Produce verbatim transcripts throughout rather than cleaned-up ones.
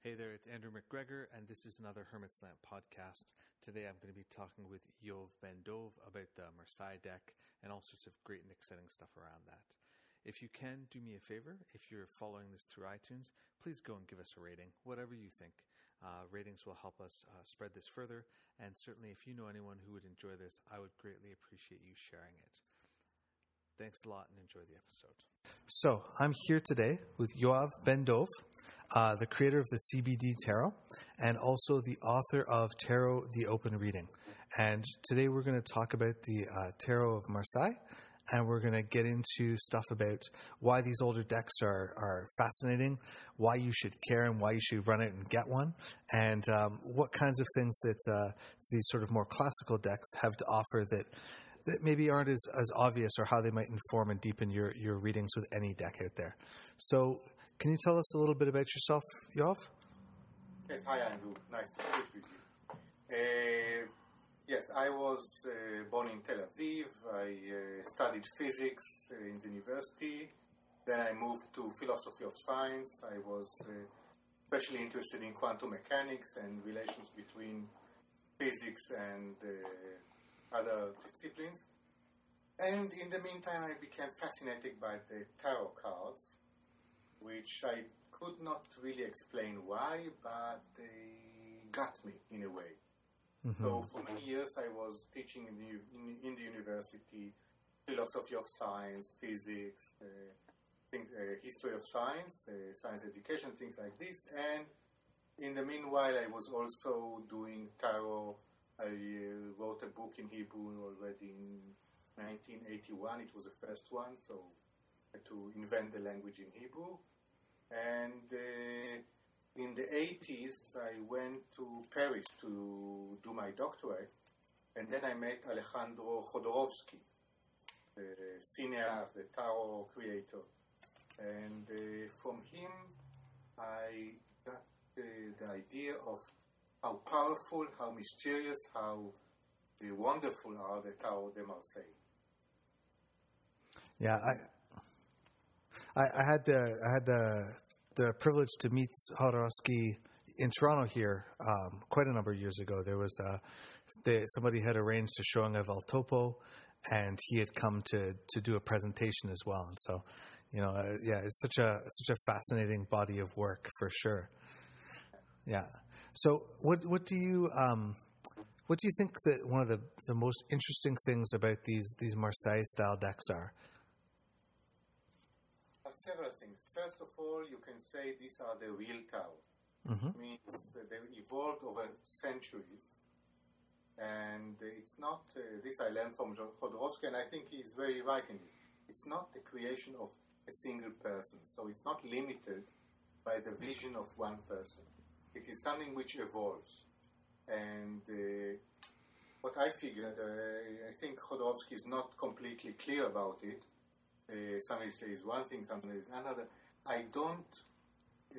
Hey there, it's Andrew McGregor, and this is another Hermit's Lamp podcast. Today I'm going to be talking with Yoav Ben-Dov about the Marseille deck and all sorts of great and exciting stuff around that. If you can, do me a favor. If you're following this through iTunes, please go and give us a rating, whatever you think. Uh, ratings will help us uh, spread this further, and certainly if you know anyone who would enjoy this, I would greatly appreciate you sharing it. Thanks a lot and enjoy the episode. So, I'm here today with Yoav Ben-Dov, uh, the creator of the C B D Tarot, and also the author of Tarot, the Open Reading. And today we're going to talk about the uh, Tarot of Marseille, and we're going to get into stuff about why these older decks are, are fascinating, why you should care and why you should run out and get one, and um, what kinds of things that uh, these sort of more classical decks have to offer that that maybe aren't as, as obvious, or how they might inform and deepen your, your readings with any deck out there. So can you tell us a little bit about yourself, Yoav? Yes, hi Andrew. Nice to speak with you. Uh, yes, I was uh, born in Tel Aviv. I uh, studied physics uh, in the university. Then I moved to philosophy of science. I was uh, especially interested in quantum mechanics and relations between physics and uh, other disciplines. And in the meantime, I became fascinated by the tarot cards, which I could not really explain why, but they got me in a way. Mm-hmm. So for many years, I was teaching in the, in, in the university philosophy of science, physics, uh, think, uh, history of science, uh, science education, things like this. And in the meanwhile, I was also doing tarot. I uh, wrote a book in Hebrew already in nineteen eighty-one. It was the first one, so I had to invent the language in Hebrew. And uh, in the eighties, I went to Paris to do my doctorate, and then I met Alejandro Jodorowsky, the cineast, the tarot creator. And uh, from him, I got uh, the idea of how powerful, how mysterious, how uh, wonderful are the Tarot de Marseille. Yeah, I, I, I had the I had the the privilege to meet Jodorowsky in Toronto here um, quite a number of years ago. There was uh, they, somebody had arranged a showing of El Topo, and he had come to, to do a presentation as well. And so, you know, uh, yeah, it's such a such a fascinating body of work for sure. Yeah. So, what what do you um, what do you think that one of the, the most interesting things about these these Marseille style decks are? Uh, several things. First of all, you can say these are the real tarot. Mm-hmm. It means uh, they evolved over centuries, and uh, it's not. Uh, this I learned from Jodorowsky, and I think he's very right in this. It's not the creation of a single person, so it's not limited by the vision of one person. It is something which evolves. And uh, what I figured, uh, I think Jodorowsky is not completely clear about it. Uh, somebody says one thing, somebody says another. I don't uh,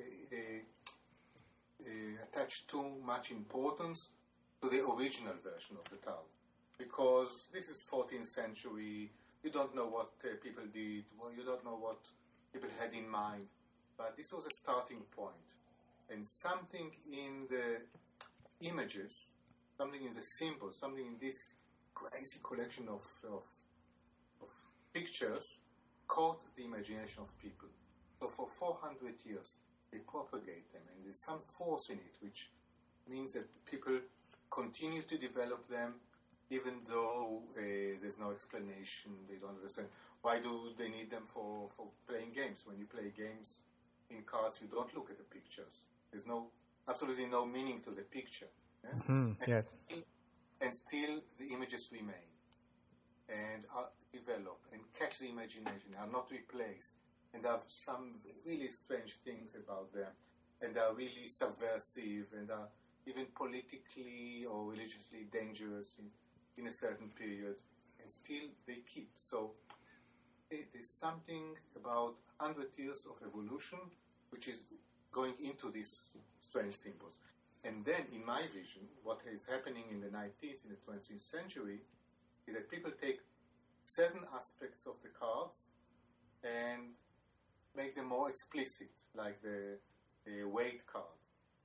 uh, uh, attach too much importance to the original version of the tarot. Because this is fourteenth century, you don't know what uh, people did, well, you don't know what people had in mind. But this was a starting point. And something in the images, something in the symbols, something in this crazy collection of, of, of pictures caught the imagination of people. So for four hundred years, they propagate them, and there's some force in it, which means that people continue to develop them, even though uh, there's no explanation, they don't understand. Why do they need them for, for playing games? When you play games in cards, you don't look at the pictures. There's no, absolutely no meaning to the picture. Yeah? Mm-hmm, and, yeah. still, and still the images remain and are develop and catch the imagination, are not replaced, and have some really strange things about them, and are really subversive, and are even politically or religiously dangerous in, in a certain period, and still they keep. So there's something about one hundred years of evolution which is going into these strange symbols. And then, in my vision, what is happening in the nineteenth, in the twentieth century, is that people take certain aspects of the cards and make them more explicit, like the, the weight card.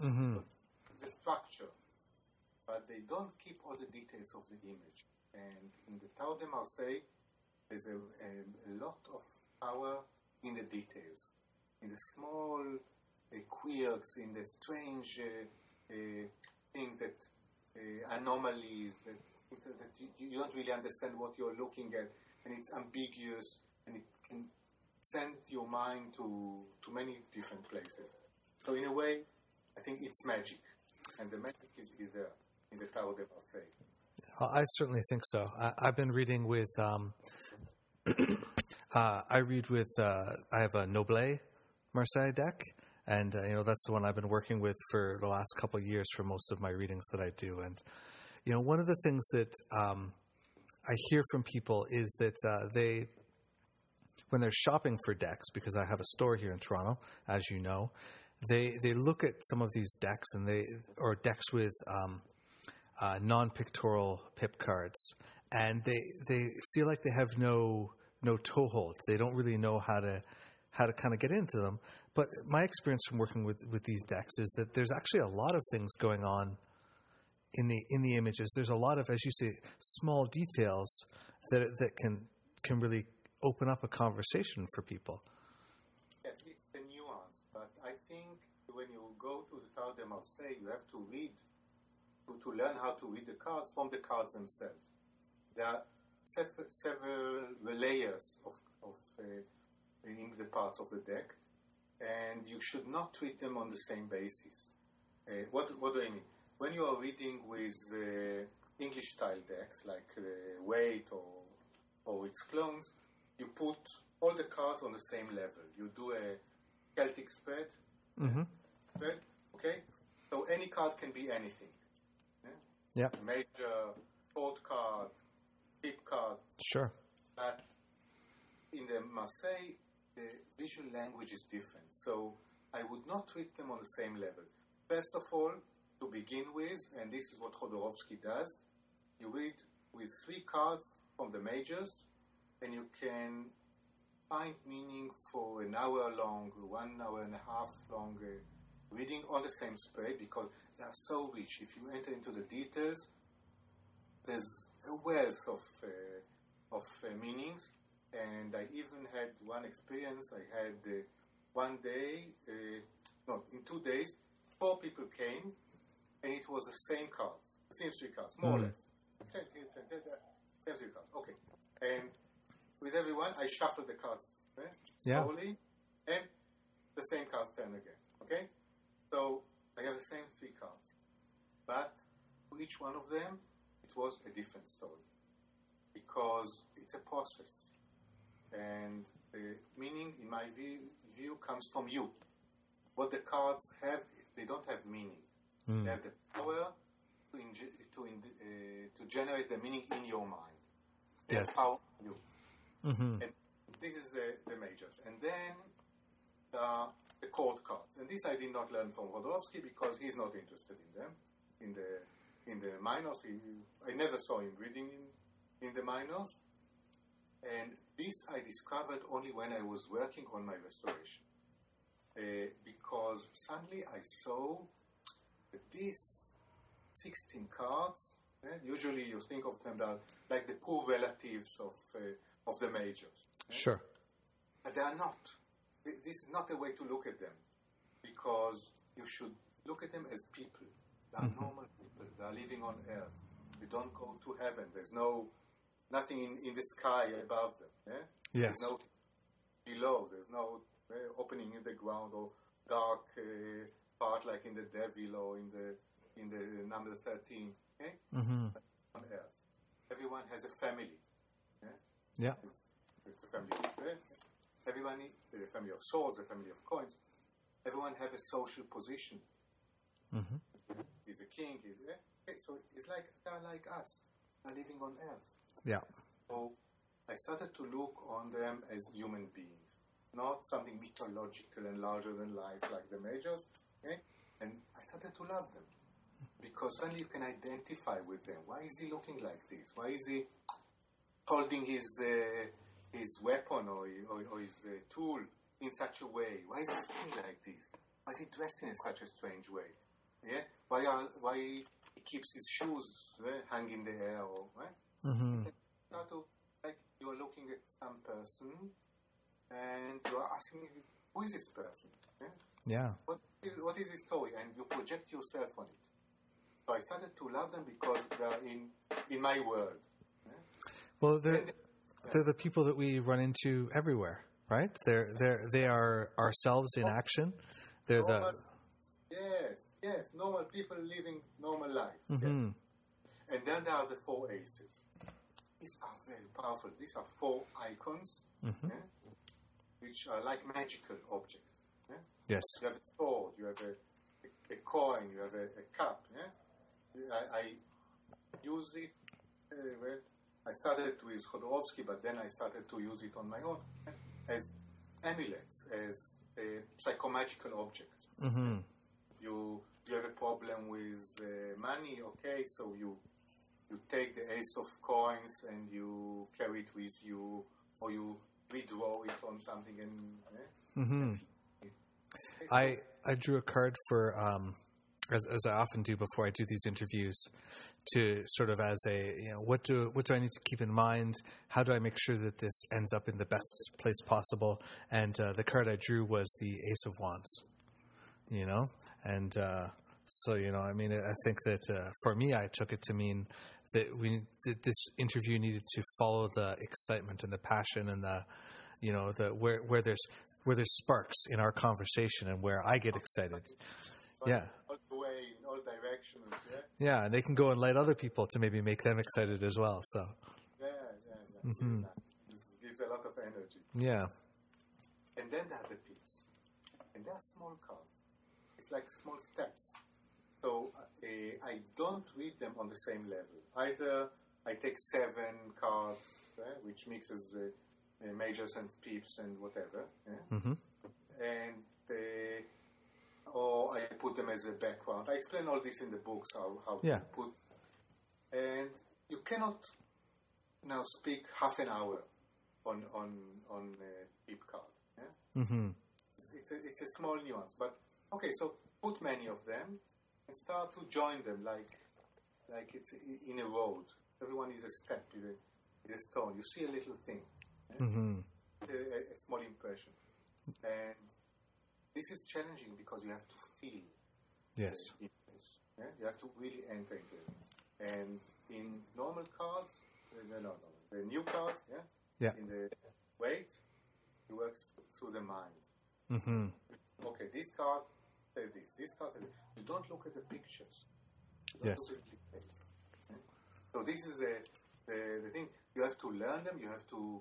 Mm-hmm. The structure, but they don't keep all the details of the image. And in the Tao de Marseille, there's a, a, a lot of power in the details, in the small uh, quirks, in the strange uh, uh, things that uh, anomalies, that, that you, you don't really understand what you're looking at, and it's ambiguous, and it can send your mind to, to many different places. So in a way, I think it's magic, and the magic is, is there in the Tao de Marseille. I certainly think so. I, I've been reading with, um, uh, I read with, uh, I have a Noblet Marseille deck, and uh, you know that's the one I've been working with for the last couple of years for most of my readings that I do. And you know, one of the things that um, I hear from people is that uh, they, when they're shopping for decks, because I have a store here in Toronto, as you know, they they look at some of these decks and they or decks with um, uh, non-pictorial pip cards, and they they feel like they have no no toehold. They don't really know how to how to kind of get into them. But my experience from working with, with these decks is that there's actually a lot of things going on in the in the images. There's a lot of, as you say, small details that that can can really open up a conversation for people. Yes, it's the nuance. But I think when you go to the Tao de Marseille, you have to read, to, to learn how to read the cards from the cards themselves. There are several, several layers of, of uh, in the parts of the deck, and you should not treat them on the same basis. Uh, what, what do I mean? When you are reading with uh, English-style decks, like uh, Waite or, or its clones, you put all the cards on the same level. You do a Celtic spread, mm-hmm. spread, okay? So any card can be anything. Yeah. yeah. Major, court card, pip card. Sure. But in the Marseille, the visual language is different. So I would not treat them on the same level. First of all, to begin with, and this is what Jodorowsky does, you read with three cards from the majors, and you can find meaning for an hour long, one hour and a half long uh, reading on the same spread, because they are so rich. If you enter into the details, there's a wealth of uh, of uh, meanings. And I even had one experience. I had uh, one day, uh, no, in two days, four people came, and it was the same cards, the same three cards, more mm. or less. Same three cards, okay. And with everyone, I shuffled the cards eh, yeah. slowly, and the same cards turn again, okay? So I have the same three cards. But for each one of them, it was a different story, because it's a process. And the meaning, in my view, view, comes from you. What the cards have, they don't have meaning. Mm. They have the power to inge- to, in- uh, to generate the meaning in your mind. They yes. have power in you. Mm-hmm. And this is uh, the majors. And then uh, the court cards. And this I did not learn from Jodorowsky because he's not interested in them. In the in the minors, he, I never saw him reading in, in the minors. And this I discovered only when I was working on my restoration. Uh, because suddenly I saw that these sixteen cards, eh, usually you think of them as like the poor relatives of uh, of the majors. Eh? Sure. But they are not. This is not a way to look at them, because you should look at them as people. They are mm-hmm. normal people. They are living on earth. You don't go to heaven. There's no nothing in, in the sky above them. Eh? Yes. There's no below. There's no uh, opening in the ground or dark uh, part like in the Devil or in the in the number thirteen. Eh? Mm-hmm. On earth, everyone has a family. Eh? Yeah. It's, it's a family of eh? everyone. A family of swords, a family of coins. Everyone has a social position. Mm-hmm. He's a king. He's eh? okay, so it's like they're like us. They're living on earth. Yeah. So I started to look on them as human beings, not something mythological and larger than life like the majors. Okay? And I started to love them, because suddenly you can identify with them. Why is he looking like this? Why is he holding his uh, his weapon or, or, or his uh, tool in such a way? Why is he sitting like this? Why is he dressed in such a strange way? Yeah, why are, why he keeps his shoes eh, hang in the air, or eh? Mm-hmm. Start to, like you are looking at some person, and you are asking, who is this person? Eh? Yeah. What what is his story? And you project yourself on it. So I started to love them because they are in in my world. Eh? Well, they're they're the people that we run into everywhere, right? They're they're they are ourselves in action. They're normal, the yes, yes, normal people living normal life. mm-hmm. Yes. And then there are the four aces. These are very powerful. These are four icons, mm-hmm. eh, which are like magical objects. Eh? Yes. You have a sword, you have a, a, a coin, you have a, a cup. Eh? I, I use it, uh, well, I started with Khodorkovsky, but then I started to use it on my own eh? as amulets, as uh, psychomagical objects. Mm-hmm. You you have a problem with uh, money, okay, so you you take the ace of coins and you carry it with you, or you redraw it on something and... Eh? Mm-hmm. Okay, so I, I drew a card for, um, as, as I often do before I do these interviews, to sort of as a, you know, what do what do I need to keep in mind? How do I make sure that this ends up in the best place possible? And uh, the card I drew was the Ace of Wands, you know? And uh, so, you know, I mean, I think that uh, for me, I took it to mean that we that this interview needed to follow the excitement and the passion and the, you know, the where where there's where there's sparks in our conversation and where I get excited. Yeah. All the way in all directions, yeah? Yeah, and they can go and light other people to maybe make them excited as well. So. Yeah, yeah, yeah. Mm-hmm. This gives a lot of energy. Yeah. And then there are the pips. And they are small cards. It's like small steps. So uh, I don't read them on the same level. Either I take seven cards, eh, which mixes uh, uh, majors and pips and whatever. Yeah? Mm-hmm. And uh, or I put them as a background. I explain all this in the books, how, how Yeah. to put. And you cannot now speak half an hour on on on a pip card. Yeah? Mm-hmm. It's, it's, a, it's a small nuance, but okay. So put many of them and start to join them like like it's in a road. Everyone is a step, is a, is a stone. You see a little thing, yeah? Mm-hmm. a, a small impression, and this is challenging because you have to feel. Yes. The images, yeah? You have to really enter into it. And in normal cards, uh, no, no, no, the new cards, yeah, Yeah. in the weight, you work through the mind. Mm-hmm. Okay, this card says this, this card says this. You don't look at the pictures. You don't Yes. look at the details. Yeah? So this is a, the, the thing. You have to learn them. You have to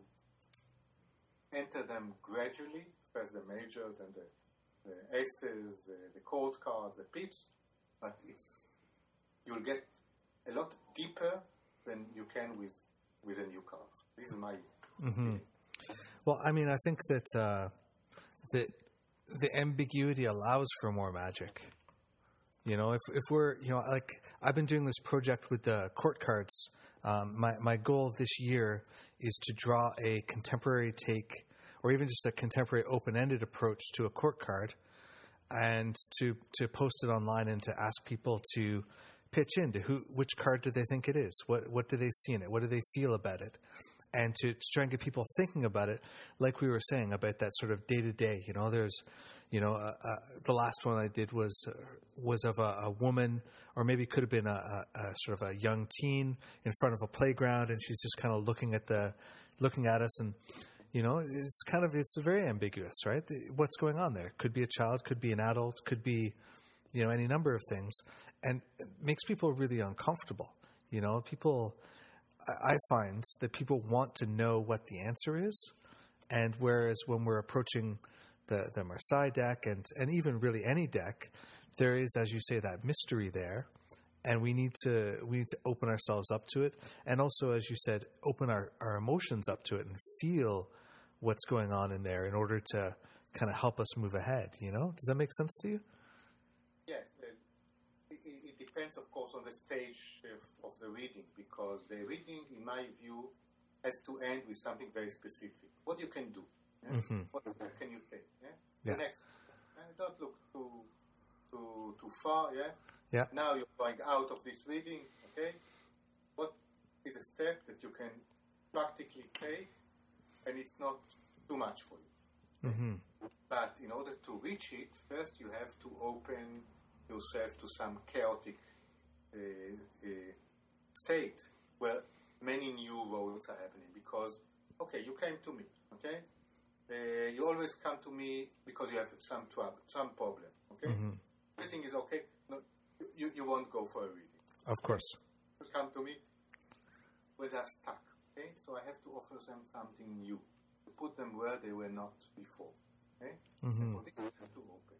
enter them gradually. First the major, then the, the aces, uh, the cold cards, the pips. But it's you'll get a lot deeper than you can with with the new cards. This is my Mm-hmm. Well, I mean, I think that uh, that the ambiguity allows for more magic. You know, if if we're, you know, like I've been doing this project with the court cards. Um, my my goal this year is to draw a contemporary take, or even just a contemporary open-ended approach to a court card, and to to post it online and to ask people to pitch into who which card do they think it is, what what do they see in it, what do they feel about it. And to, to try and get people thinking about it, like we were saying, about that sort of day-to-day. You know, there's, you know, uh, uh, the last one I did was uh, was of a, a woman, or maybe it could have been a, a, a sort of a young teen in front of a playground, and she's just kind of looking at the, looking at us, and you know, it's kind of it's very ambiguous, right? What's going on there? Could be a child, could be an adult, could be, you know, any number of things, and it makes people really uncomfortable. You know, people. I find that people want to know what the answer is, and whereas when we're approaching the, the Marseille deck and, and even really any deck, there is, as you say, that mystery there, and we need to we need to open ourselves up to it, and also, as you said, open our, our emotions up to it and feel what's going on in there in order to kind of help us move ahead. You know, does that make sense to you? Yes. It, it depends, of course, on the stage of, of the reading, because the reading, in my view, has to end with something very specific. What you can do. Yeah? Mm-hmm. What can you take? Yeah? Yeah. The next. Uh, don't look too too too far. Yeah. Yeah. Now you're going out of this reading, okay? What is a step that you can practically take, and it's not too much for you? Mm-hmm. But in order to reach it, first you have to open yourself to some chaotic uh, uh, state where many new roads are happening. Because, okay, you came to me, okay? Uh, you always come to me because you have some trouble, some problem, okay? Mm-hmm. Everything is okay. No, you, you won't go for a reading. Of course. You come to me when they're stuck, okay? So I have to offer them something new, to put them where they were not before, okay? Mm-hmm. And for this, I have to open.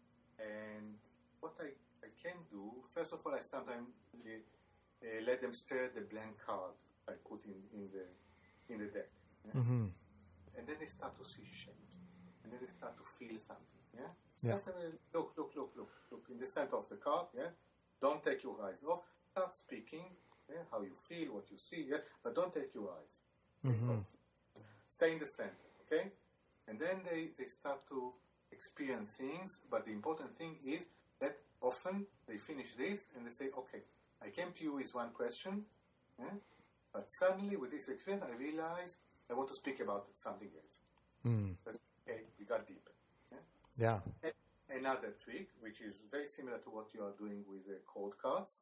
And what I, I can do, first of all, I sometimes uh, uh, let them stare at the blank card I put in, in the in the deck. Yeah? Mm-hmm. And then they start to see shapes. And then they start to feel something. Yeah? Yeah. Just, uh, look, look, look, look, look in the center of the card. Yeah? Don't take your eyes off. Start speaking. Yeah? How you feel, what you see. Yeah? But don't take your eyes Mm-hmm. off. Stay in the center. Okay? And then they, they start to experience things. But the important thing is that often they finish this and they say, okay, I came to you with one question. Yeah? But suddenly with this experience, I realize I want to speak about something else. Mm. Okay, we got deeper. Yeah? Yeah. And another trick, which is very similar to what you are doing with the code cards,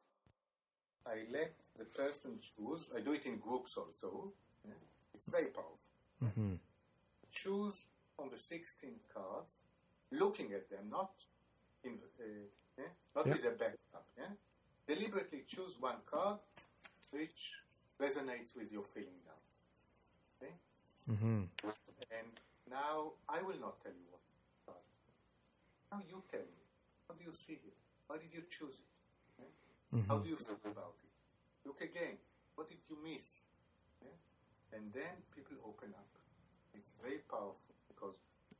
I let the person choose. I do it in groups also. Yeah? It's very powerful. Mm-hmm. Choose from the sixteen cards, looking at them, not in, uh, yeah? not Yeah. with a backdrop. Yeah? Deliberately choose one card which resonates with your feeling now. Okay? Mm-hmm. And now I will not tell you what card. Now you tell me. How do you see it? Why did you choose it? Okay? Mm-hmm. How do you feel about it? Look again. What did you miss? Okay? And then people open up. It's very powerful because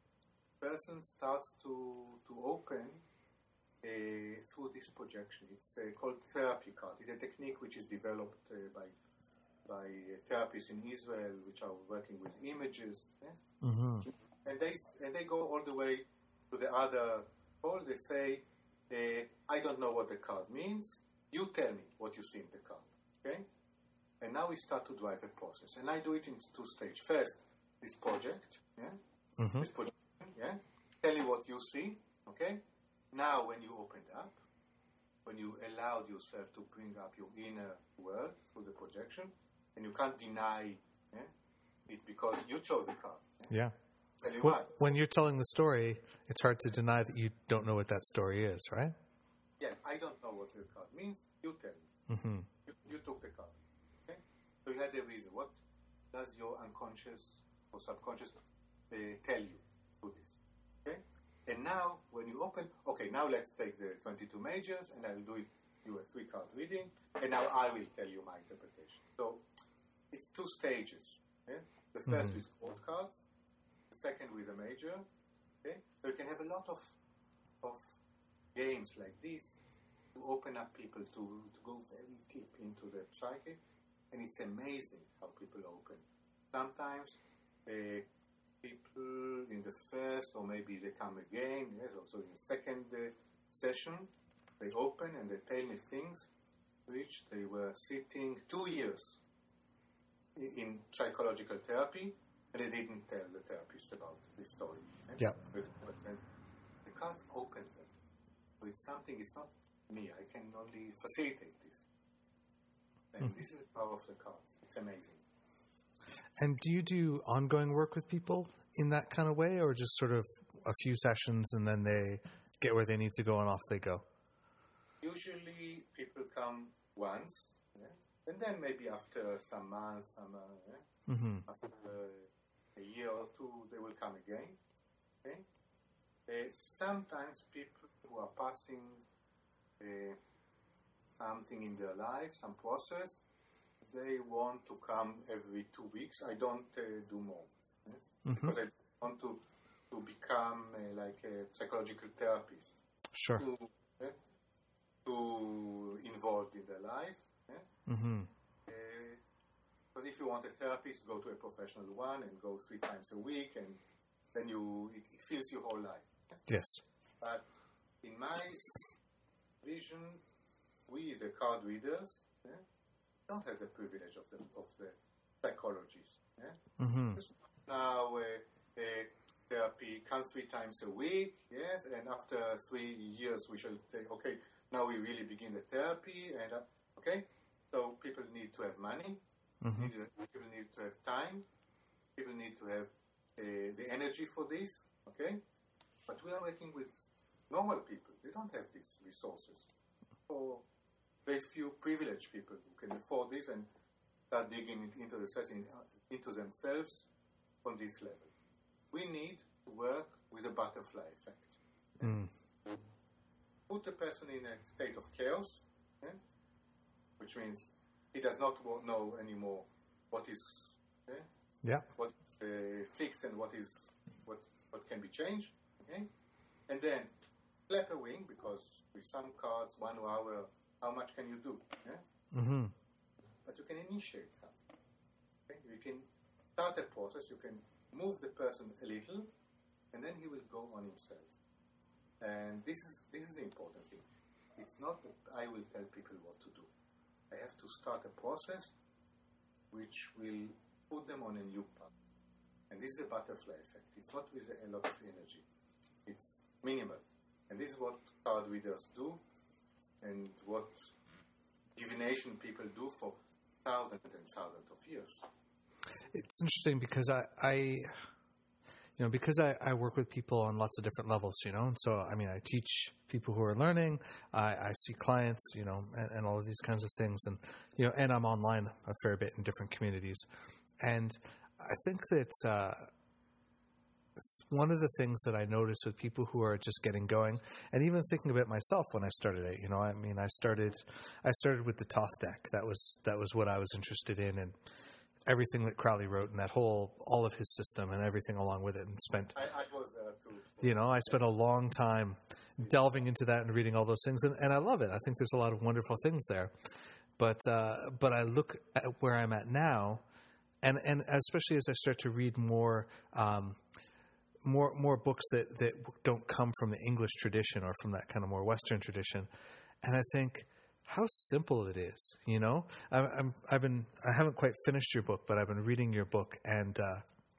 person starts to to open uh, through this projection. It's uh, called therapy card. It's a technique which is developed uh, by by uh, therapists in Israel, which are working with images. Yeah? Mm-hmm. And they and they go all the way to the other pole. They say, uh, "I don't know what the card means. You tell me what you see in the card." Okay. And now we start to drive a process. And I do it in two stages. First, this project. Yeah. Mm-hmm. This projection. Yeah. Tell me what you see. Okay. Now, when you opened up, when you allowed yourself to bring up your inner world through the projection, and you can't deny yeah, it because you chose the card. Yeah. Yeah. Tell you Well, what. when you're telling the story, it's hard to deny that you don't know what that story is, right? Yeah, I don't know what the card means. You tell me. Mm-hmm. You, you took the card. Okay? So you had a reason. What does your unconscious or subconscious uh, tell you to this? Okay? And now, when you open, okay, now let's take the twenty-two majors, and I will do it, do a three-card reading, and now I will tell you my interpretation. So it's two stages. Okay? The first Mm-hmm. with cold cards, the second with a major. Okay? So you can have a lot of of games like this to open up people to, to go very deep into the psyche, and it's amazing how people open. Sometimes uh, people in the first, or maybe they come again, yes, also in the second uh, session, they open and they tell me things which they were sitting two years in, in psychological therapy, and they didn't tell the therapist about this story. Right? Yeah. But, but then the cards open them. So it's something, it's not me, I can only facilitate this. And Mm-hmm. this is the power of the cards. It's amazing. And do you do ongoing work with people in that kind of way, or just sort of a few sessions and then they get where they need to go and off they go? Usually people come once, yeah? And then maybe after some months, some, uh, yeah? Mm-hmm. after uh, a year or two, they will come again. Okay? Uh, sometimes people who are passing uh, something in their life, some process, they want to come every two weeks. I don't uh, do more. Yeah? Mm-hmm. Because I want to, to become uh, like a psychological therapist. Sure. To, yeah? to involved in their life. Yeah? Mm-hmm. Uh, but if you want a therapist, go to a professional one and go three times a week, and then you it, it fills your whole life. Yes. But in my vision, we, the card readers, yeah, don't have the privilege of the of the psychologists. Yeah? Mm-hmm. Now, uh, uh, therapy comes three times a week, yes, and after three years we shall say, okay, now we really begin the therapy, and uh, okay, so people need to have money, mm-hmm. need, people need to have time, people need to have uh, the energy for this, okay, but we are working with normal people. They don't have these resources. For very few privileged people who can afford this and start digging into the into themselves on this level. We need to work with a butterfly effect. Mm. Put a person in a state of chaos, yeah? Which means he does not know anymore what is yeah? Yeah. what uh, fixed and what is what what can be changed. Okay, and then flap a wing, because with some cards, one hour, how much can you do? Yeah? Mm-hmm. But you can initiate something. Okay? You can start a process, you can move the person a little, and then he will go on himself. And this is this is the important thing. It's not that I will tell people what to do. I have to start a process which will put them on a new path. And this is a butterfly effect. It's not with a lot of energy. It's minimal. And this is what card readers do, and what divination people do for thousands and thousands of years. It's interesting because I, I you know, because I, I work with people on lots of different levels, you know, and so, I mean, I teach people who are learning, I, I see clients, you know, and, and all of these kinds of things, and, you know, and I'm online a fair bit in different communities. And I think that, uh, one of the things that I notice with people who are just getting going, and even thinking about myself when I started it, you know, I mean, I started, I started with the Thoth deck. That was that was what I was interested in, and everything that Crowley wrote, and that whole, all of his system, and everything along with it, and spent. I, I was there too. You know, I spent a long time delving into that and reading all those things, and, and I love it. I think there's a lot of wonderful things there, but uh, but I look at where I'm at now, and and especially as I start to read more. Um, More more books that, that don't come from the English tradition or from that kind of more Western tradition, and I think how simple it is. You know, I, I'm I've been I haven't quite finished your book, but I've been reading your book, and uh,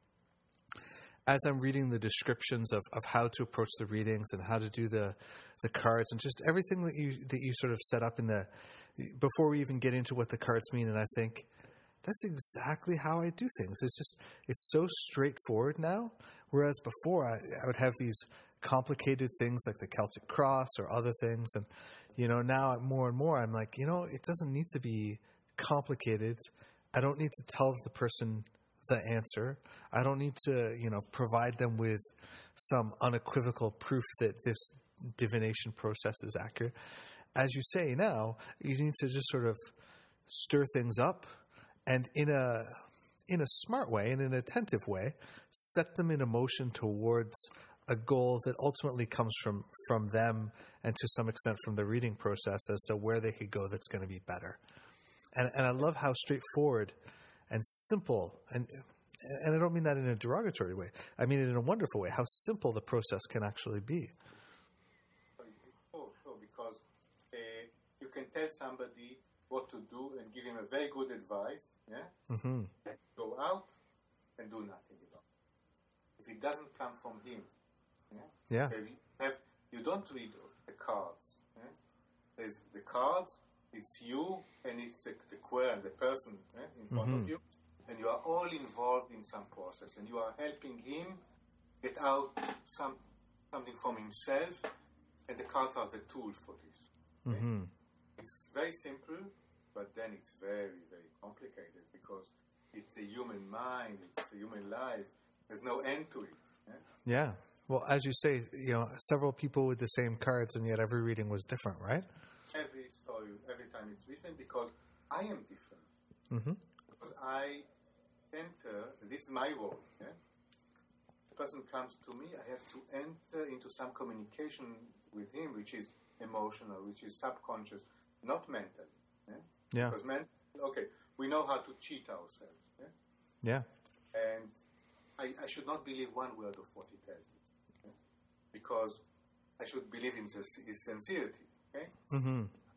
as I'm reading the descriptions of, of how to approach the readings and how to do the the cards and just everything that you that you sort of set up in the before we even get into what the cards mean, and I think that's exactly how I do things. It's just it's so straightforward now. Whereas before, I, I would have these complicated things like the Celtic Cross or other things. And, you know, now more and more, I'm like, you know, it doesn't need to be complicated. I don't need to tell the person the answer. I don't need to, you know, provide them with some unequivocal proof that this divination process is accurate. As you say now, you need to just sort of stir things up, and in a... in a smart way and in an attentive way, set them in a motion towards a goal that ultimately comes from, from them and to some extent from the reading process as to where they could go that's going to be better. And and I love how straightforward and simple, and and I don't mean that in a derogatory way. I mean it in a wonderful way, how simple the process can actually be. Oh, sure, because uh, you can tell somebody what to do and give him a very good advice, yeah? Mm-hmm. Go out and do nothing about it. If it doesn't come from him, yeah? Yeah. If you, have, you don't read the cards. Yeah? There's the cards, it's you and it's the, the quern, the person yeah, in front mm-hmm. of you, and you are all involved in some process, and you are helping him get out some something from himself, and the cards are the tool for this. Okay? Mm-hmm. It's very simple, but then it's very, very complicated because it's a human mind, it's a human life. There's no end to it. Yeah? Yeah. Well, as you say, you know, several people with the same cards, and yet every reading was different, right? Every story, every time it's different because I am different. Mm-hmm. Because I enter, this is my role. Yeah? The person comes to me, I have to enter into some communication with him, which is emotional, which is subconscious, not mental. Yeah. Yeah. Because men, okay, we know how to cheat ourselves. Yeah. Yeah. And I, I should not believe one word of what he tells me, yeah? Because I should believe in his, his sincerity. Okay. Mm-hmm.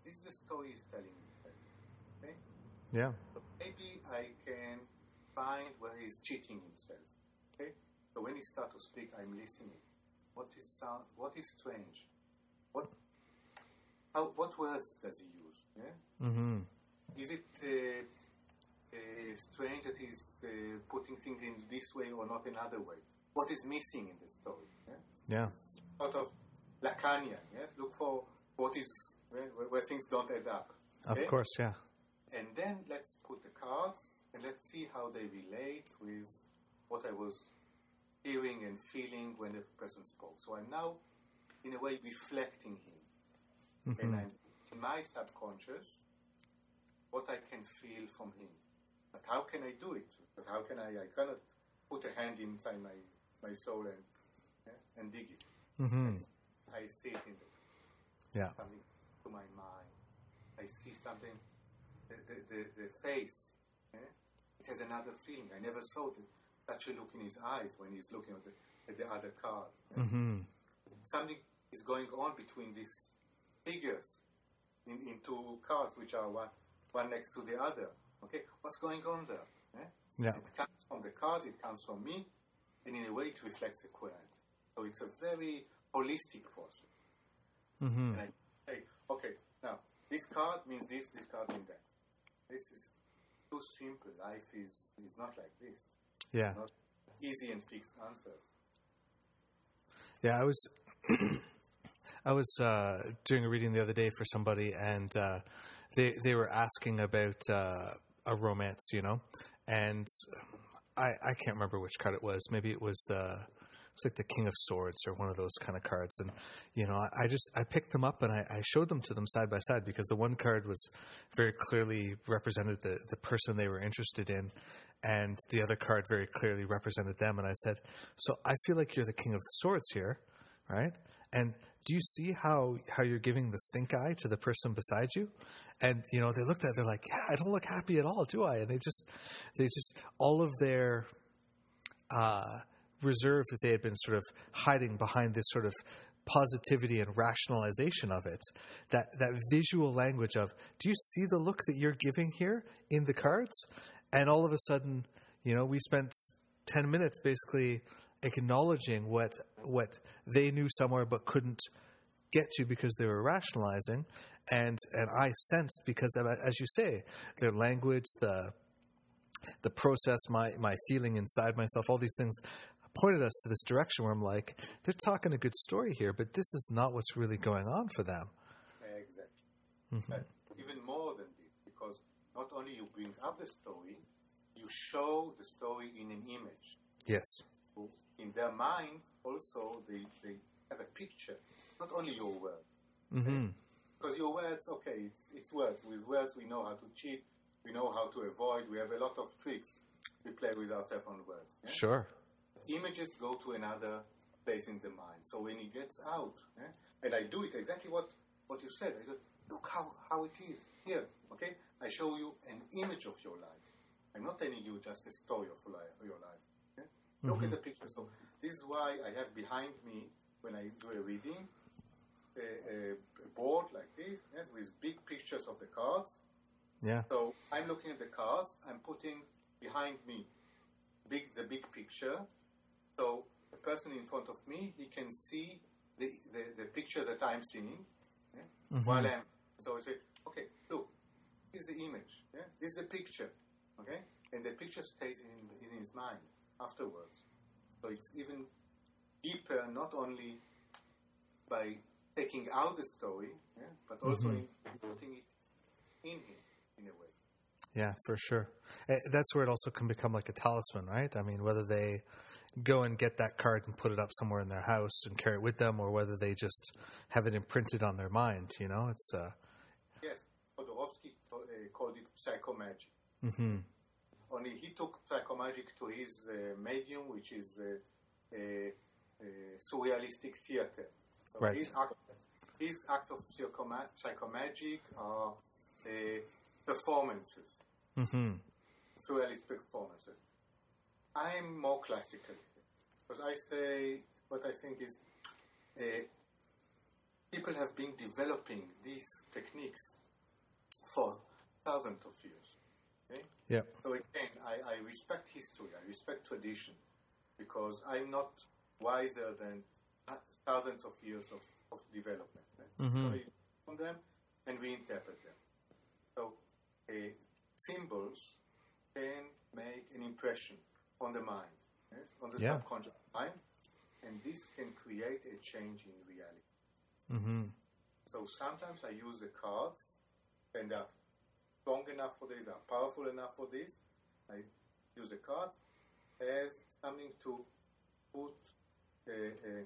this is the story he's telling me. Okay? Yeah. So maybe I can find where he's cheating himself. Okay? So when he starts to speak, I'm listening. What is sound? What is strange? What? How? What words does he use? Yeah. Mm-hmm. Is it uh, uh, strange that he's uh, putting things in this way or not another way? What is missing in the story? Yeah. Yeah. It's sort of Lacanian. Yes. Look for what is where, where things don't add up. Okay? Of course. Yeah. And then let's put the cards and let's see how they relate with what I was hearing and feeling when the person spoke. So I'm now, in a way, reflecting him. Mm-hmm. And I'm in my subconscious what I can feel from him. But how can I do it? But how can I? I cannot put a hand inside my, my soul and yeah, and dig it. Mm-hmm. I see it in the Yeah. coming to my mind. I see something. The the, the, the face. Yeah? It has another feeling. I never saw the, such a look in his eyes when he's looking at the, at the other card. Yeah? Mm-hmm. Something is going on between these figures in, in two cards, which are one, one next to the other. Okay, what's going on there? Yeah? Yeah. It comes from the card, it comes from me, and in a way it reflects the client. So it's a very holistic process. Mm-hmm. And I say, okay, now this card means this, this card means that. This is too simple. Life is, is not like this. Yeah. It's not easy and fixed answers. Yeah, I was I was uh, doing a reading the other day for somebody, and uh, they they were asking about uh, a romance, you know, and I I can't remember which card it was. Maybe it was the it's like the King of Swords or one of those kind of cards, and you know, I, I just I picked them up and I, I showed them to them side by side because the one card was very clearly represented the the person they were interested in. And the other card very clearly represented them. And I said, so I feel like you're the King of the Swords here, right? And do you see how, how you're giving the stink eye to the person beside you? And, you know, they looked at it, they're like, yeah, I don't look happy at all, do I? And they just, they just, all of their uh, reserve that they had been sort of hiding behind this sort of positivity and rationalization of it, that, that visual language of, do you see the look that you're giving here in the cards? And all of a sudden, you know, we spent ten minutes basically acknowledging what what they knew somewhere but couldn't get to because they were rationalizing. And and I sensed, because of, as you say, their language, the the process, my, my feeling inside myself, all these things pointed us to this direction where I'm like, they're talking a good story here, but this is not what's really going on for them. Exactly. Mm-hmm. But even more than this, because not only you bring up the story, you show the story in an image. Yes. So in their mind, also, they, they have a picture, not only your words. Mm-hmm. Because your words, okay, it's it's words. With words, we know how to cheat, we know how to avoid, we have a lot of tricks we play with ourselves on words. Yeah? Sure. Images go to another place in the mind. So when it gets out, yeah? And I do it exactly what, what you said. I go, look how, how it is here, okay? I show you an image of your life. I'm not telling you just a story of life, your life. Yeah? Mm-hmm. Look at the picture. So this is why I have behind me, when I do a reading, a, a, a board like this, yes, with big pictures of the cards. Yeah. So I'm looking at the cards. I'm putting behind me big the big picture. So the person in front of me, he can see the the, the picture that I'm seeing. Yeah? Mm-hmm. While I'm so I say, okay, look, this is the image. Yeah? This is the picture. Okay, and the picture stays in, in his mind afterwards. So it's even deeper, not only by taking out the story, yeah, but also mm-hmm. in putting it in him, in a way. Yeah, for sure. That's where it also can become like a talisman, right? I mean, whether they go and get that card and put it up somewhere in their house and carry it with them, or whether they just have it imprinted on their mind, you know? It's uh... Yes, Jodorowsky uh, called it psychomagic. Mm-hmm. Only he took psychomagic to his uh, medium, which is uh, a, a surrealistic theater. So right. His act, his act of psychoma- psychomagic are uh, performances, mm-hmm. surrealist performances. I'm more classical because I say what I think is uh, people have been developing these techniques for thousands of years. Okay? Yeah. So again, I, I respect history, I respect tradition, because I'm not wiser than thousands of years of, of development. Right? Mm-hmm. So I from them and we interpret them. So uh, symbols can make an impression on the mind, yes? on the yeah. subconscious mind, and this can create a change in reality. Mm-hmm. So sometimes I use the cards, and they're strong enough for this, are powerful enough for this. I use the cards as something to put, uh, uh,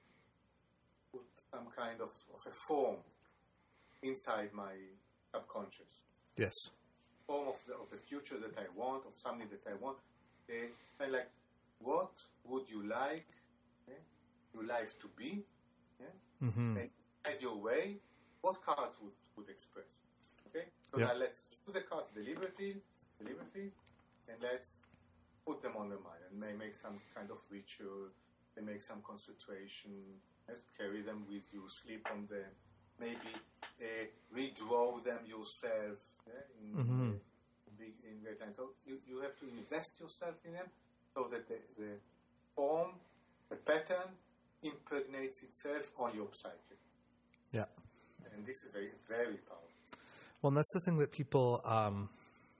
put some kind of, of a form inside my subconscious. Yes. Form of the, of the future that I want, of something that I want. Uh, and like, what would you like okay, your life to be? Yeah? Mm-hmm. And inside your way, what cards would, would express? Okay? So yep. now let's choose the cards deliberately, deliberately, and let's put them on the mind and may make some kind of ritual, and make some concentration, let's carry them with you, sleep on them, maybe uh, redraw them yourself yeah, in, mm-hmm. uh, big, in great lines. So you, you have to invest yourself in them so that the, the form, the pattern impregnates itself on your psyche. Yeah. And this is very, very powerful. Well, and that's the thing that people um,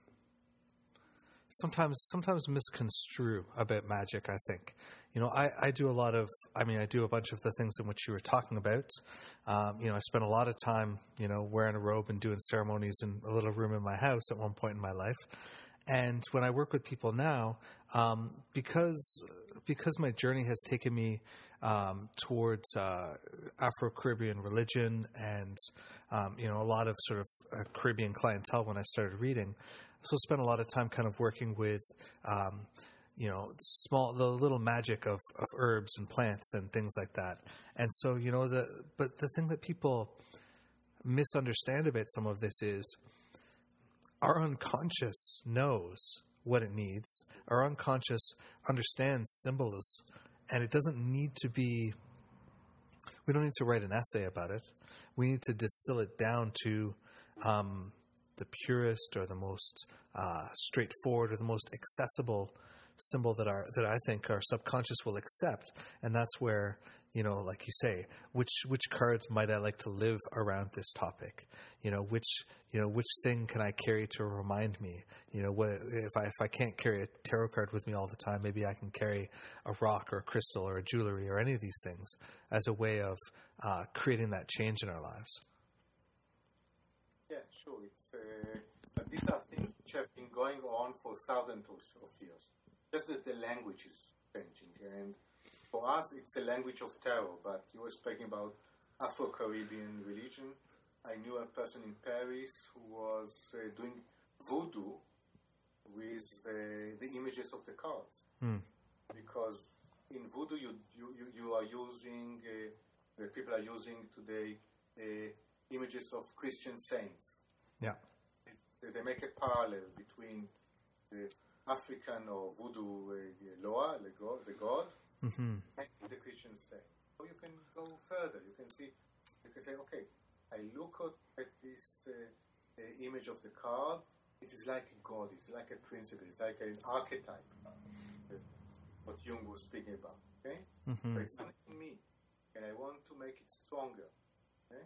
sometimes sometimes misconstrue about magic, I think. You know, I, I do a lot of, I mean, I do a bunch of the things in which you were talking about. Um, you know, I spent a lot of time, you know, wearing a robe and doing ceremonies in a little room in my house at one point in my life. And when I work with people now, um, because because my journey has taken me um, towards uh, Afro-Caribbean religion and, um, you know, a lot of sort of uh, Caribbean clientele when I started reading, so I spent a lot of time kind of working with, um, you know, small, the little magic of, of herbs and plants and things like that. And so, you know, the but the thing that people misunderstand about some of this is our unconscious knows what it needs. Our unconscious understands symbols, and it doesn't need to be, we don't need to write an essay about it. We need to distill it down to um, the purest or the most uh, straightforward or the most accessible symbol that our that I think our subconscious will accept. And that's where, you know, like you say, which which cards might I like to live around this topic? You know, which you know which thing can I carry to remind me? You know, what if I if I can't carry a tarot card with me all the time, maybe I can carry a rock or a crystal or a jewelry or any of these things as a way of uh, creating that change in our lives. Yeah, sure. It's uh, but these are things which have been going on for thousands of years. Just that the language is changing, and for us, it's a language of tarot, but you were speaking about Afro-Caribbean religion. I knew a person in Paris who was uh, doing voodoo with uh, the images of the cards. Mm. Because in voodoo, you you, you, you are using, uh, the people are using today uh, images of Christian saints. Yeah. They, they make a parallel between the African or voodoo uh, Loa, the god, the god mm-hmm. and the Christian saint. So you can go further. You can see, you can say, okay, I look at, at this uh, uh, image of the card. It is like a god. It's like a principle. It's like an archetype. Uh, what Jung was speaking about. Okay, mm-hmm. so it's something in me, and I want to make it stronger. Okay,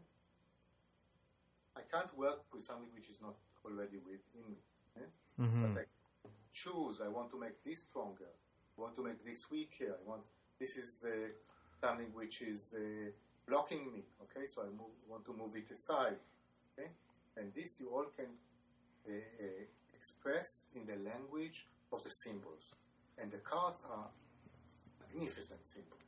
I can't work with something which is not already within me. Okay? Mm-hmm. But I choose, I want to make this stronger, I want to make this weaker, I want, this is uh, something which is uh, blocking me, okay, so I move, want to move it aside, okay, and this you all can uh, uh, express in the language of the symbols, and the cards are magnificent symbols.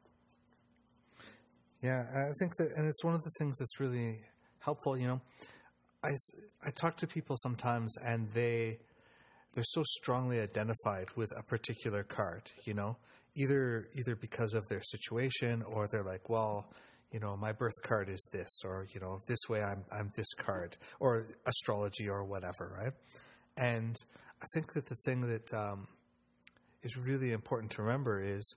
Yeah, I think that, and it's one of the things that's really helpful, you know, I, I talk to people sometimes and they, they're so strongly identified with a particular card, you know, either either because of their situation or they're like, well, you know, my birth card is this, or, you know, this way I'm I'm this card, or astrology or whatever, right? And I think that the thing that um, is really important to remember is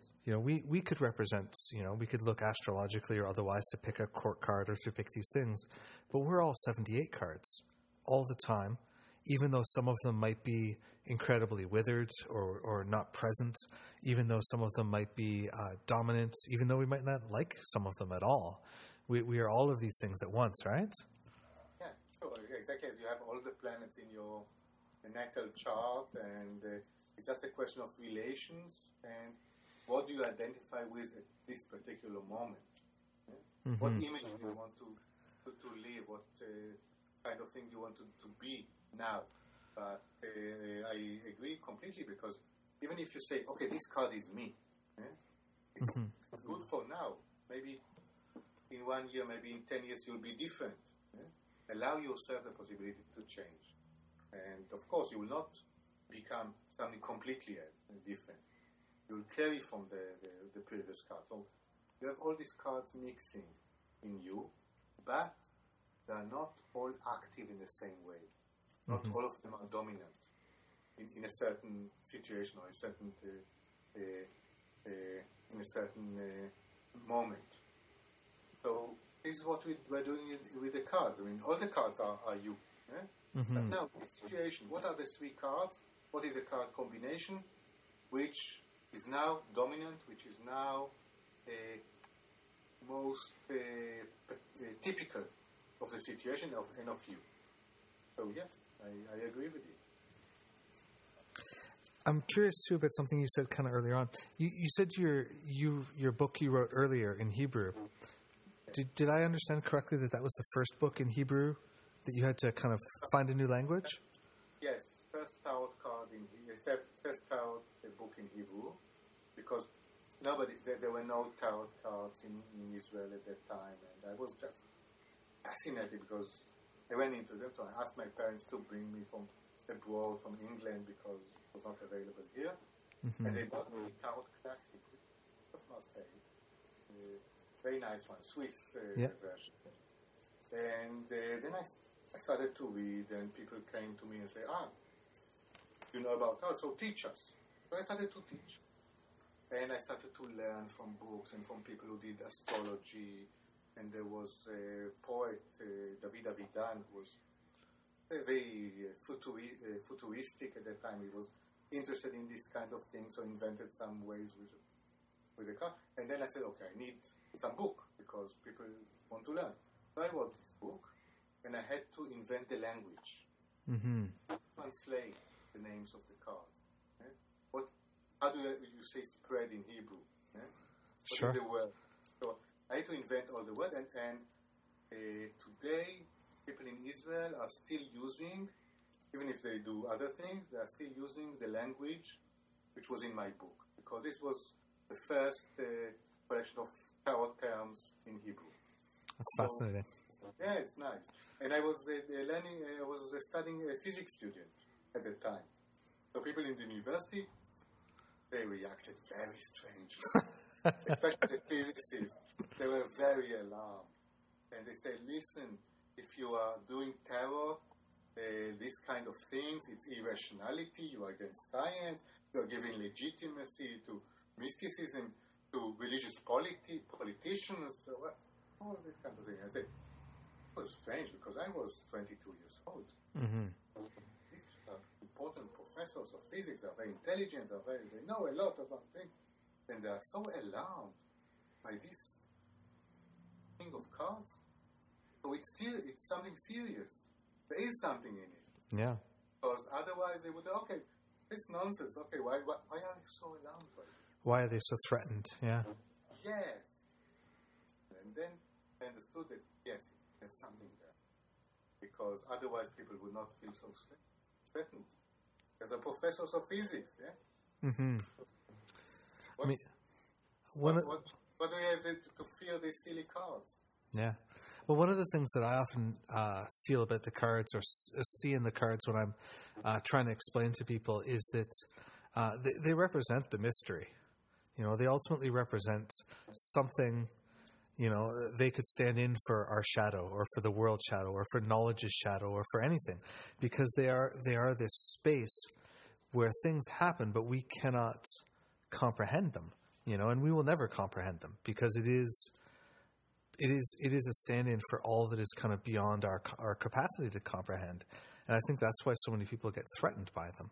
You know, we, we could represent, you know, we could look astrologically or otherwise to pick a court card or to pick these things, but we're all seventy-eight cards all the time, even though some of them might be incredibly withered or, or not present, even though some of them might be uh, dominant, even though we might not like some of them at all. We, we are all of these things at once, right? Yeah, sure. Exactly. As you have all the planets in your natal chart, and uh, it's just a question of relations and what do you identify with at this particular moment. Yeah? Mm-hmm. What image do you want to, to, to live? What uh, kind of thing do you want to, to be now? But uh, I agree completely, because even if you say, okay, this card is me, yeah? it's, mm-hmm. it's good for now. Maybe in one year, maybe in ten years, you'll be different. Yeah? Allow yourself the possibility to change. And of course, you will not become something completely different. You'll carry from the, the, the previous card. So you have all these cards mixing in you, but they are not all active in the same way. Not mm-hmm. all of them are dominant in, in a certain situation or a certain uh, uh, uh, in a certain uh, moment. So this is what we, we're doing with the cards. I mean, all the cards are, are you. Yeah? Mm-hmm. But now, the situation. What are the three cards? What is a card combination which is now dominant? Which is now uh, most uh, uh, typical of the situation of and of you? So yes, I, I agree with you. I'm curious too about something you said kind of earlier on. You, you said your you your book you wrote earlier in Hebrew. Did did I understand correctly that that was the first book in Hebrew that you had to kind of find a new language? Yes, first tarot card in first tarot book in Hebrew, because nobody there, there were no tarot cards in, in Israel at that time, and I was just fascinated because I went into them. So I asked my parents to bring me from abroad, from England, because it was not available here. Mm-hmm. And they bought me Tarot Classic of Marseille. Uh, very nice one, Swiss uh, yeah. version. And uh, then I, I started to read, and people came to me and say, ah, you know about tarot, so teach us. So I started to teach. And I started to learn from books and from people who did astrology. And there was a poet, uh, David Avidan, who was very uh, futuri- uh, futuristic at that time. He was interested in this kind of thing, so invented some ways with with the card. And then I said, okay, I need some book, because people want to learn. So I wrote this book, and I had to invent the language, mm-hmm. translate the names of the cards. Okay? What? How do you, you say spread in Hebrew? Okay? What sure. is the word? So I had to invent all the words, and, and uh, today people in Israel are still using, even if they do other things, they are still using the language which was in my book, because this was the first uh, collection of tarot terms in Hebrew. That's so, fascinating. Yeah, it's nice. And I was uh, learning, uh, I was uh, studying a physics student at the time. So people in the university, they reacted very strangely. Especially the physicists, they were very alarmed. And they said, listen, if you are doing tarot, uh, this kind of things, it's irrationality, you are against science, you are giving legitimacy to mysticism, to religious politi- politicians, uh, all this kind of thing. I said, it was strange, because I was twenty-two years old. Mm-hmm. These are important professors of physics, are very intelligent, are very, they know a lot about things. And they are so alarmed by this thing of cards. So it's still, it's something serious. There is something in it. Yeah. Because otherwise they would, okay, it's nonsense. Okay, why, why, why are you so alarmed by it? Why are they so threatened? Yeah. Yes. And then I understood that, yes, there's something there. Because otherwise people would not feel so threatened. As a professors of physics, yeah? Mm-hmm. What, I mean, what, what, what do you have to, to fear these silly cards? Yeah. Well, one of the things that I often uh, feel about the cards, or s- see in the cards when I'm uh, trying to explain to people, is that uh, they, they represent the mystery. You know, they ultimately represent something. You know, they could stand in for our shadow, or for the world shadow, or for knowledge's shadow, or for anything, because they are they are this space where things happen, but we cannot comprehend them. you know, and we will never comprehend them because it is, it is, it is a stand-in for all that is kind of beyond our our capacity to comprehend, and I think that's why so many people get threatened by them.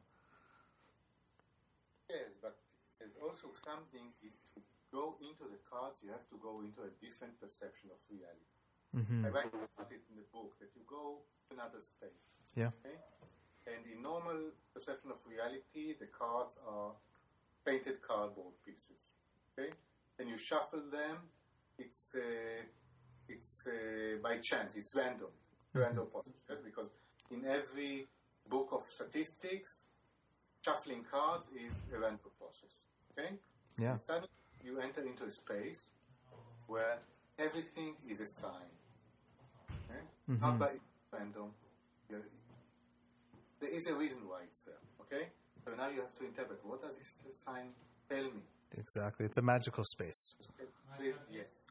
Yes, but there's also something to go into the cards. You have to go into a different perception of reality. Mm-hmm. I write about it in the book that you go to another space. Yeah. Okay? And in normal perception of reality, the cards are painted cardboard pieces. Okay, and you shuffle them. It's uh, it's uh, by chance. It's random, mm-hmm. random process. Yes? Because in every book of statistics, shuffling cards is a random process. Okay. Yeah. And suddenly you enter into a space where everything is a sign. Okay? It's mm-hmm. not by random. You're, there is a reason why it's there. Okay. So now you have to interpret. What does this sign tell me? Exactly. It's a magical space. Yes.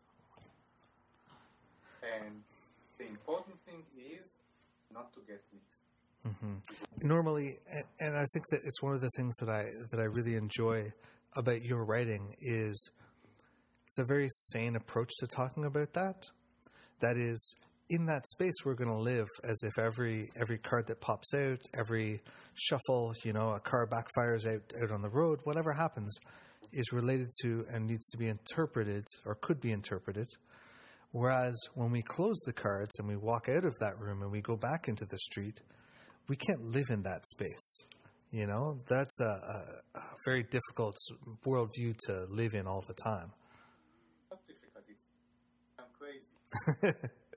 And the important thing is not to get mixed. Mm-hmm. Normally, and I think that it's one of the things that I that I really enjoy about your writing is it's a very sane approach to talking about that. That is, in that space, we're going to live as if every every card that pops out, every shuffle, you know, a car backfires out, out on the road, whatever happens, is related to and needs to be interpreted or could be interpreted. Whereas when we close the cards and we walk out of that room and we go back into the street, we can't live in that space. You know, that's a, a, a very difficult worldview to live in all the time. Not difficult. It's, I'm crazy.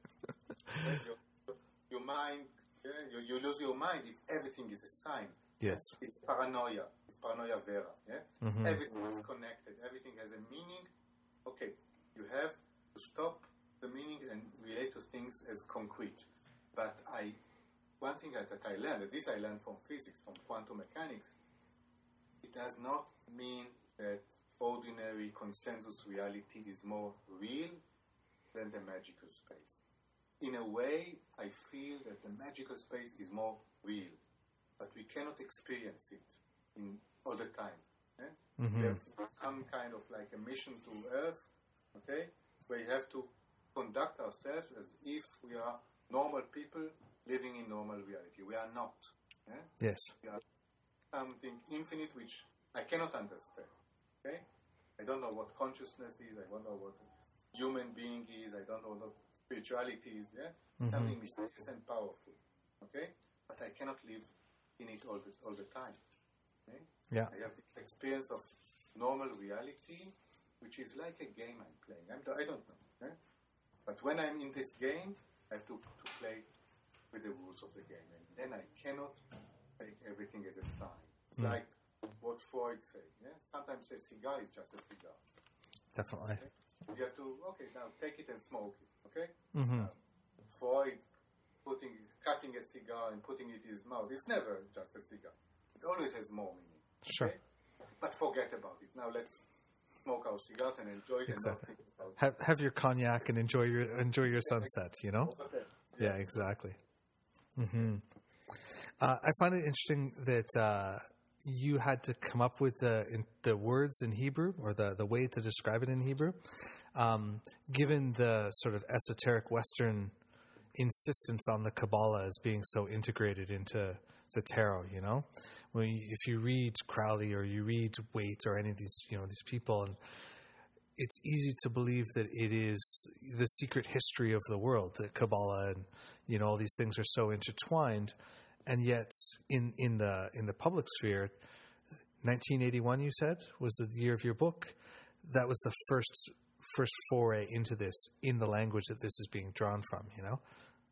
your, your mind, yeah, you, you lose your mind if everything is a sign. Yes. It's paranoia. It's paranoia vera. Yeah? Mm-hmm. Everything is connected. Everything has a meaning. Okay, you have to stop the meaning and relate to things as concrete. But I, one thing that, that I learned, that this I learned from physics, from quantum mechanics, it does not mean that ordinary consensus reality is more real than the magical space. In a way, I feel that the magical space is more real, but we cannot experience it in all the time. Eh? Mm-hmm. We have some kind of like a mission to Earth, okay, where we have to conduct ourselves as if we are normal people living in normal reality. We are not. Eh? Yes. We are something infinite which I cannot understand. Okay? I don't know what consciousness is. I don't know what human being is. I don't know what spirituality is. Yeah, mm-hmm. something mysterious and powerful. Okay, but I cannot live in it all the all the time. Okay? Yeah, I have this experience of normal reality, which is like a game I'm playing. I'm, I don't know. Okay? But when I'm in this game, I have to, to play with the rules of the game, and then I cannot take everything as a sign. It's mm. like what Freud said. Yeah, sometimes a cigar is just a cigar. Definitely. Okay? You have to, okay, now take it and smoke it, okay? Mm-hmm. Uh, Freud putting, cutting a cigar and putting it in his mouth, it's never just a cigar. It always has more meaning. Sure. Okay? But forget about it. Now let's smoke our cigars and enjoy it exactly. and not think about it. Have, have your cognac and enjoy your enjoy your sunset, you know? Okay. Yeah, exactly. Mm-hmm. Uh, I find it interesting that uh, you had to come up with the in, the words in Hebrew, or the, the way to describe it in Hebrew, um, given the sort of esoteric Western insistence on the Kabbalah as being so integrated into the tarot. You know, when you, if you read Crowley or you read Waite or any of these, you know, these people, and it's easy to believe that it is the secret history of the world, that Kabbalah and, you know, all these things are so intertwined. And yet, in, in the in the public sphere, nineteen eighty-one, you said, was the year of your book. That was the first first foray into this in the language that this is being drawn from. You know.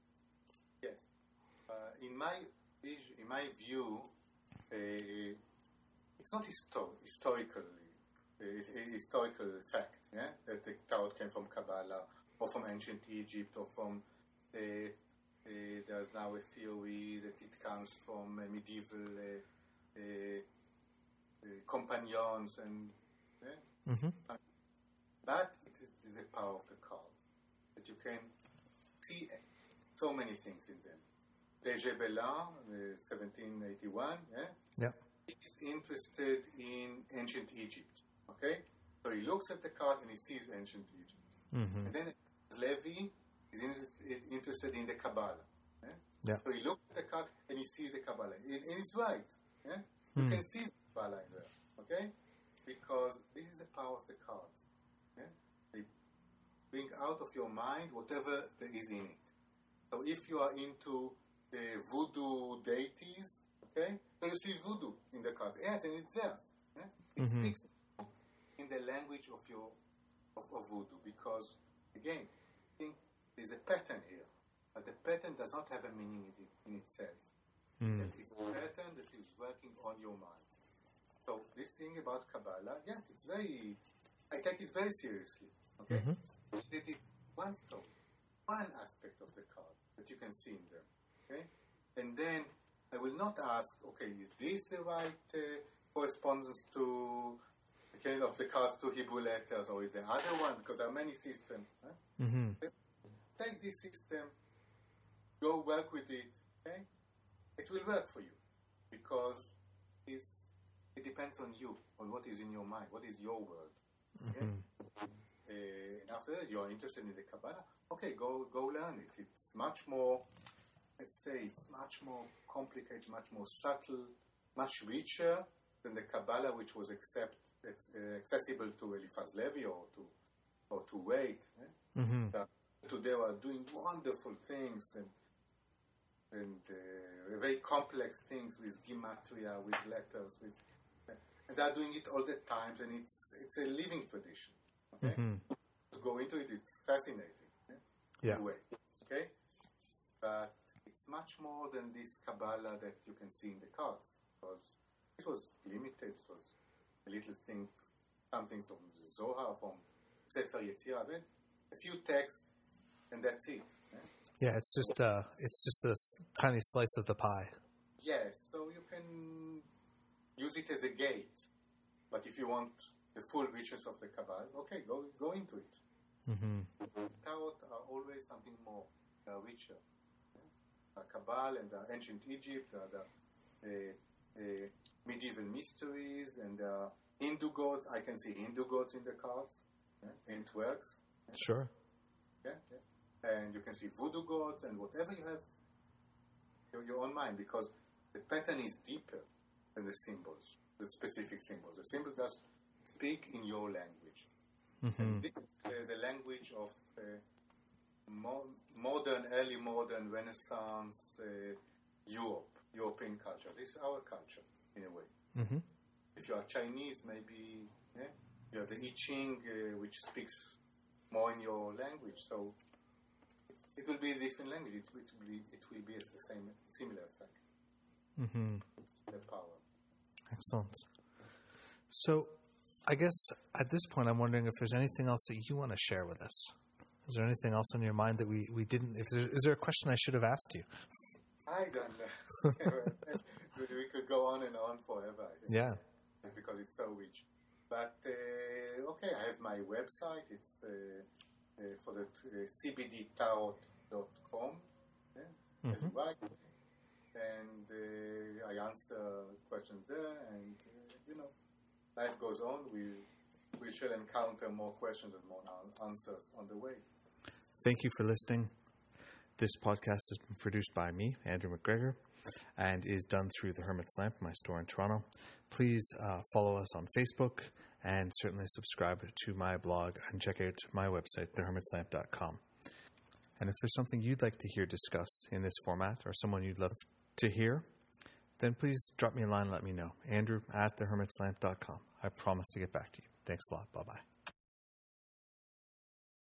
Yes. Uh, in my vision, in my view, uh, it's not histor- historical uh, historical fact. Yeah, that the tarot came from Kabbalah or from ancient Egypt or from the. Uh, there's now a theory that it comes from uh, medieval uh, uh, uh, companions and yeah? mm-hmm. uh, but it is the power of the cards that you can see so many things in them. Roger Bellin, uh, seventeen eighty-one, yeah? Yeah. He's interested in ancient Egypt, okay? So he looks at the card and he sees ancient Egypt. Mm-hmm. And then Levi is interested, interested in the Kabbalah. Yeah? Yeah. So he looks at the card and he sees the Kabbalah. And he's right. Yeah? You mm. can see the Kabbalah in there. Okay? Because this is the power of the cards. Yeah? They bring out of your mind whatever there is in it. So if you are into uh, voodoo deities, okay, so you see voodoo in the card. Yes, and it's there. Yeah? It mm-hmm. speaks in the language of your of, of voodoo because, again, I think there's a pattern here, but the pattern does not have a meaning in, it, in itself. Mm. It's a pattern that is working on your mind. So this thing about Kabbalah, yes, it's very, I take it very seriously, okay? Mm-hmm. I did it one stone, one aspect of the card that you can see in them, okay? And then I will not ask, okay, is this the right uh, correspondence to, okay, of the cards to Hebrew letters, or is the other one, because there are many systems. Huh? Mm-hmm. Take this system, go work with it, okay? It will work for you, because it's, it depends on you, on what is in your mind, what is your world. Okay? Mm-hmm. Uh, and after that, you're interested in the Kabbalah, okay, go go learn it. It's much more, let's say, it's much more complicated, much more subtle, much richer than the Kabbalah, which was accept, uh, accessible to Eliphaz Levi or to or to Waite. Eh? Mm-hmm. Uh, today they are doing wonderful things and and uh, very complex things with gematria, with letters, with uh, and they are doing it all the time, and it's it's a living tradition. Okay, mm-hmm. To go into it, it's fascinating. Eh? Yeah. In a way, okay, but it's much more than this Kabbalah that you can see in the cards, because it was limited. It was a little thing, something from the Zohar, from Sefer Yetzirah, a few texts, and that's it. Eh? Yeah, it's just uh, it's just a tiny slice of the pie. Yes, so you can use it as a gate, but if you want the full richness of the Kabbalah, okay, go go into it. Mm-hmm. Tarot are always something more, uh, richer. The Kabbalah and the ancient Egypt, uh, the uh, uh, medieval mysteries, and the Hindu gods. I can see Hindu gods in the cards, yeah? And it works. Yeah? Sure. Yeah, yeah. And you can see voodoo gods and whatever you have your, your own mind, because the pattern is deeper than the symbols, the specific symbols. The symbols just speak in your language. Mm-hmm. And this is uh, the language of uh, mo- modern, early modern Renaissance uh, Europe, European culture. This is our culture, in a way. Mm-hmm. If you are Chinese, maybe yeah, you have the I Ching, uh, which speaks more in your language. So it will be a different language. It will be, it will be the same, similar effect. Mm-hmm. It's the power. Excellent. So I guess at this point, I'm wondering if there's anything else that you want to share with us. Is there anything else on your mind that we, we didn't? If there, is there a question I should have asked you? I don't know. We could go on and on forever. I think. Yeah. Because it's so rich. But, uh, okay, I have my website. It's uh, uh, for the uh, c b d tarot dot com. Yeah? Mm-hmm. Right. And uh, I answer questions there. And, uh, you know, life goes on. We, we shall encounter more questions and more answers on the way. Thank you for listening. This podcast has been produced by me, Andrew McGregor, and is done through the Hermit's Lamp, my store in Toronto. Please uh, follow us on Facebook and certainly subscribe to my blog and check out my website, the hermits lamp dot com. And if there's something you'd like to hear discussed in this format or someone you'd love to hear, then please drop me a line and let me know. Andrew at the hermits lamp dot com. I promise to get back to you. Thanks a lot. Bye-bye.